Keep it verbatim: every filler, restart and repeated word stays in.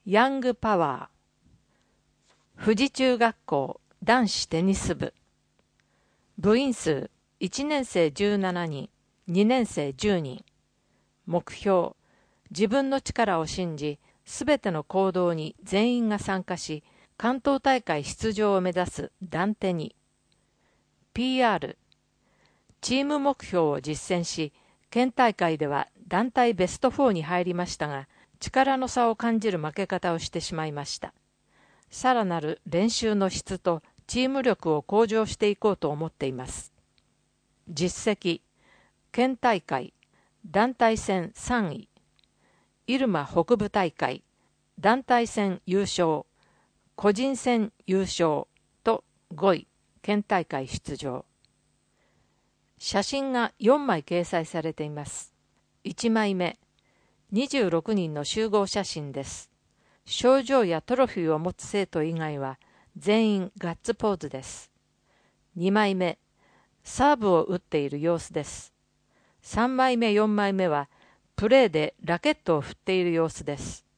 ヤングパワー富士中学校男子テニス部部員数いちねん生じゅうななにん、にねん生じゅうにん。目標、自分の力を信じ、すべての行動に全員が参加し、関東大会出場を目指す団テニ。ピーアール、チーム目標を実践し、県大会では団体ベストよんに入りましたが、力の差を感じる負け方をしてしまいました。さらなる練習の質とチーム力を向上していこうと思っています。実績、県大会、団体戦さんい、入間北部大会、団体戦優勝、個人戦優勝とごい、県大会出場。写真がよんまい掲載されています。いちまいめ、にじゅうろくにんの集合写真です。賞状やトロフィーを持つ生徒以外は全員ガッツポーズです。にまいめ、サーブを打っている様子です。さんまいめよんまいめはプレーでラケットを振っている様子です。